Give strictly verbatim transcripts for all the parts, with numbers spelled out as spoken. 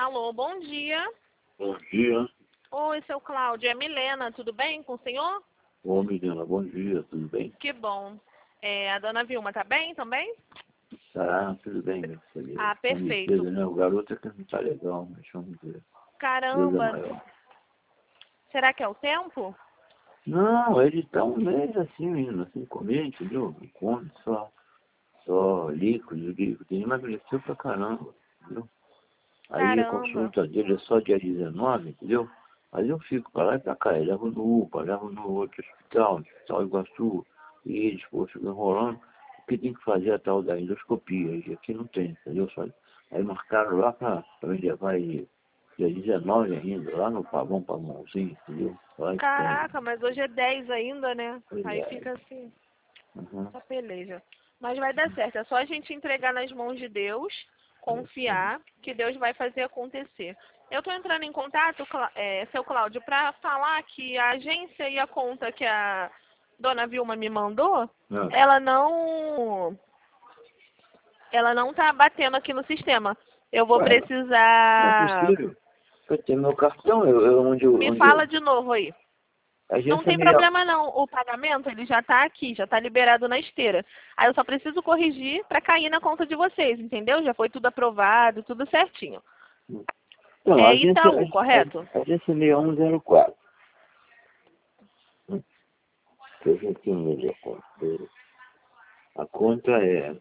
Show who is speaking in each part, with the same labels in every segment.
Speaker 1: Alô, bom dia.
Speaker 2: Bom dia.
Speaker 1: Oi, seu Cláudio. É Milena, tudo bem com o senhor?
Speaker 2: Ô, Milena, bom dia, tudo bem?
Speaker 1: Que bom. É, a dona Vilma tá bem também?
Speaker 2: Tá, tudo bem, graças a Deus.
Speaker 1: Ah,
Speaker 2: Tá
Speaker 1: perfeito.
Speaker 2: metido, né? O garoto é que não tá legal, mas vamos ver. Deus é
Speaker 1: Caramba,
Speaker 2: maior.
Speaker 1: será que é o tempo?
Speaker 2: Não, ele tá um mês assim, menino, assim, comer, entendeu? Não come, só, só líquido, líquido. Ele emagreceu pra caramba, entendeu? Aí a
Speaker 1: Caramba.
Speaker 2: consulta dele é só dia dezenove, entendeu? Aí eu fico pra lá e pra cá, eu levo no UPA, levo no outro hospital, no Hospital Iguaçu, e eles, pô, ficam enrolando, porque tem que fazer a tal da endoscopia, e aqui não tem, entendeu? Só, aí marcaram lá pra, pra me levar aí, dia dezenove ainda, lá no Pavão Pavãozinho, entendeu? Lá em Espanha.
Speaker 1: Caraca, mas hoje é dez ainda, né?
Speaker 2: Pois
Speaker 1: Aí
Speaker 2: é.
Speaker 1: fica assim,
Speaker 2: Uhum.
Speaker 1: essa peleja. Mas vai dar certo. É só a gente entregar nas mãos de Deus, confiar que Deus vai fazer acontecer. Eu tô entrando em contato, Clá- é, seu Cláudio, para falar que a agência e a conta que a dona Vilma me mandou,
Speaker 2: Ah,
Speaker 1: ela não, ela não tá batendo aqui no sistema. Eu vou
Speaker 2: ué, não é
Speaker 1: precisar.
Speaker 2: possível. Eu tenho meu cartão, eu, eu, onde, eu,
Speaker 1: Me
Speaker 2: onde eu,
Speaker 1: fala de novo aí.
Speaker 2: a
Speaker 1: Não
Speaker 2: agência
Speaker 1: tem
Speaker 2: meia,
Speaker 1: problema não, o pagamento ele já está aqui, já está liberado na esteira. Aí eu só preciso corrigir para cair na conta de vocês, entendeu? Já foi tudo aprovado, tudo certinho.
Speaker 2: não, a
Speaker 1: É
Speaker 2: agência,
Speaker 1: Itaú, correto?
Speaker 2: a, a agência seis um zero quatro. Hum, que eu já tenho ali a conta dele. A conta é,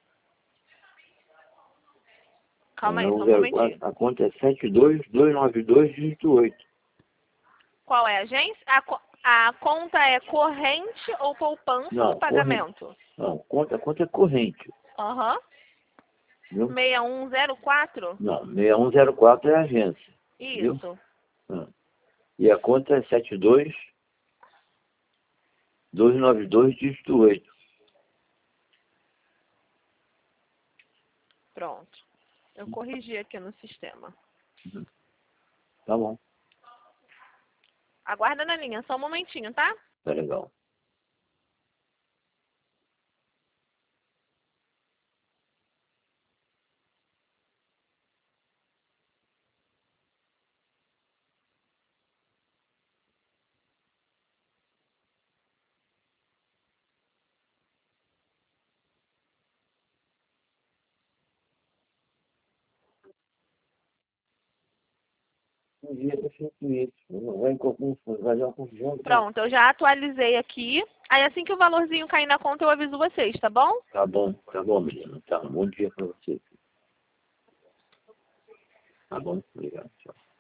Speaker 1: Calma
Speaker 2: é
Speaker 1: aí, só um momentinho.
Speaker 2: cento e quatro, a conta é sete dois dois nove dois, dígito oito.
Speaker 1: Qual é a agência? A, co- a conta é corrente ou poupança ou
Speaker 2: Não, corrente.
Speaker 1: pagamento?
Speaker 2: Não, conta, a conta é corrente.
Speaker 1: Aham.
Speaker 2: Viu?
Speaker 1: seis um zero quatro?
Speaker 2: Não, seis um zero quatro é a agência. Viu?
Speaker 1: Isso.
Speaker 2: Ah. E a conta é sete dois dois nove dois, dígito oito.
Speaker 1: Pronto. Eu corrigi aqui no sistema.
Speaker 2: Uhum. Tá bom,
Speaker 1: Aguarda na linha, só um momentinho, tá?
Speaker 2: tá legal. Um dia eu sinto isso. Não vai, com- vai dar uma confusão. Tá?
Speaker 1: Pronto, eu já atualizei aqui. Aí assim que o valorzinho cair na conta, eu aviso vocês, tá bom?
Speaker 2: Tá bom, tá bom, menino. Tá, um bom dia pra você. Tá bom? Obrigado. Tchau.